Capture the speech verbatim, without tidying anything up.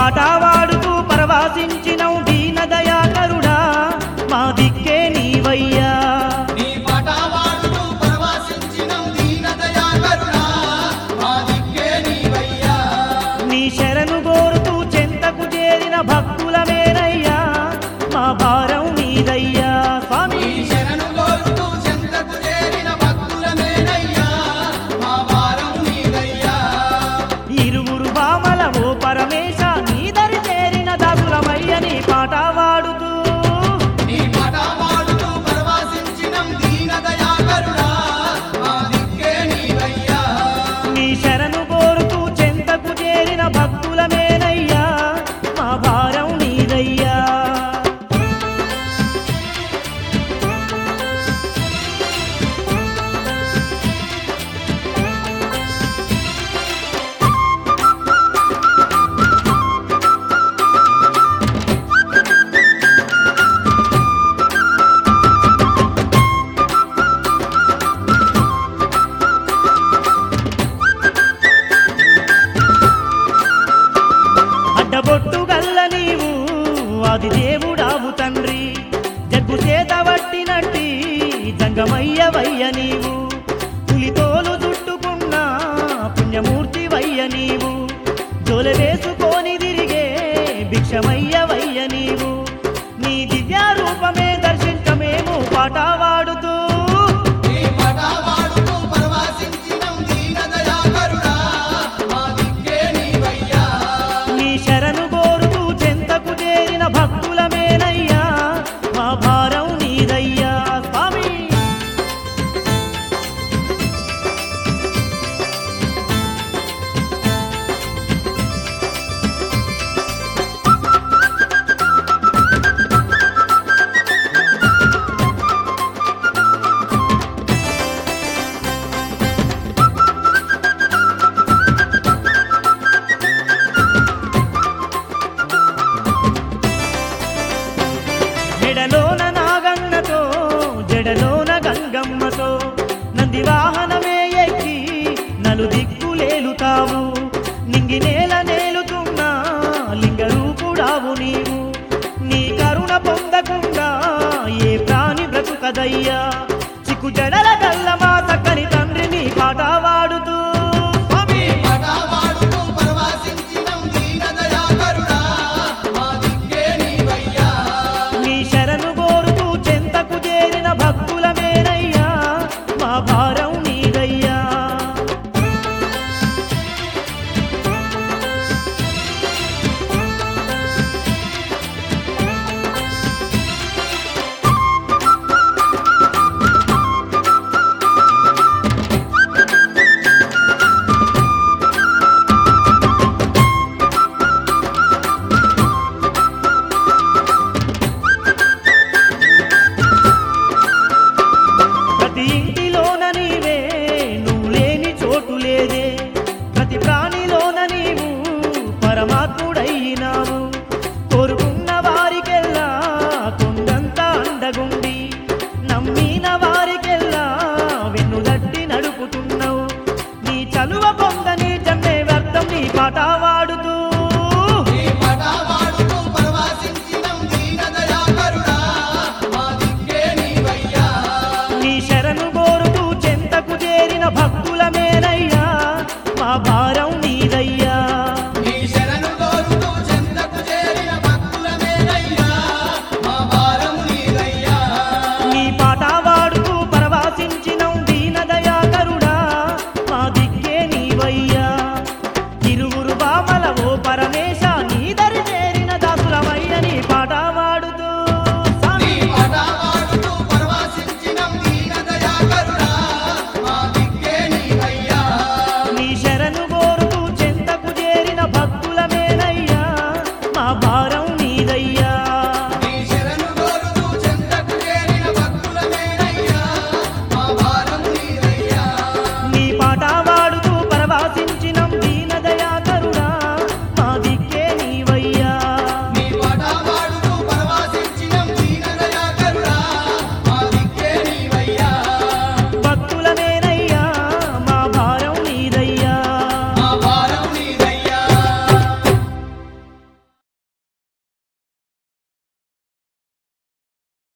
పాట వాడుతూ పరవాసించినవు దీన దయాకరుడా మా దిక్కే నీవయ్యా నీ పాట వాడుతూ పరవశించినవు దీన దయాకరుడా మా దిక్కే నీవయ్యా నీ శరణు కోరుతూ చెంతకు చేరిన భక్తులమేనయ్యా మా భారం నీదయ్యా స్వామి నీ శరణు కోరుతూ చెంతకు చేరిన భక్తులమేనయ్యా మా భారం నీదయ్యా ఇరువురు బామల ఓ పరమేశ నీ దరి చేరిన దాసులమయ్య నీ పాట వాడుతూ నీ పాట వాడుతూ పరవశించినవు దీన దయాకరుడా మా దిక్కే నీవయ్యా నీ శరణు కోరుతూ చెంతకు చేరిన భక్తులమేనయ్యా మా భారం నీదయ్యా అడ్డబొట్టు గల్ల నీవు ఆది దేవుడావు తండ్రి జగ్గు చేత పట్టినట్టి జంగమయ్య వయ్య నీవు పులితోలు చుట్టుకున్న పుణ్యమూర్తి వయ్య నీవు జోల వేసుకొని తిరిగే భిక్షమయ్య వయ్య నీవు నీ దివ్య రూపమే దర్శించమేము పాట వాడుతూ నీ పాట వాడుతూ పరవశించినవు దీన దయాకరుడా మా దిక్కే నీవయ్యా నీ శరణు కోరుతూ చెంతకు చేరిన భక్తులమేనయ్యా మా భారం నీదయ్యా స్వామి జడలోన నాగన్నతో జడలోన గంగమ్మతో నంది వాహనమే ఎక్కి నలు దిక్కులేలుతావు నింగి నేల నేలుతున్నా లింగ రూపుడావు నీవు నీ కరుణ పొందకుండా ఏ ప్రాణి బ్రతుకదయ్యా చిక్కు జడల గల్ల మా చక్కని తండ్రి నీ పాట వాడుతూ స్వామి నీ పాట వాడుతూ పరవశించినవు దీన దయాకరుడా మా దిక్కే నీవయ్యా నీ శరణు కోరుతూ చెంతకు చేరిన భక్తులమేనయ్యా మా భారం నీదయ్యా ప్రతి ఇంటిలోన నీవే నువ్వు లేని చోటు లేదే ప్రతి ప్రాణిలోన నీవు పరమాత్ముడైనావు కోరుకున్న వారికెల్లా కొండంత అండగుండి నమ్మిన వారికెల్లా వెన్నుదట్టి నడుపుతున్నావు నీ చలువ పొందని జన్మే వ్యర్థం నీ పాట వాడుతూ నీ పాట వాడుతూ పరవశించినవు దీన దయాకరుడా మా దిక్కే నీవయ్యా నీ శరణు కోరుతూ చెంతకు చేరిన భక్తులమేనయ్యా మా భా